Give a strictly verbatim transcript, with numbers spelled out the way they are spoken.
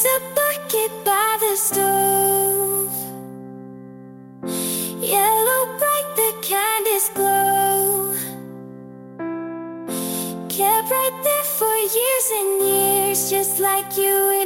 There's a bucket by the stove, yellow bright, the candies glow. Kept right there for years and years, just like you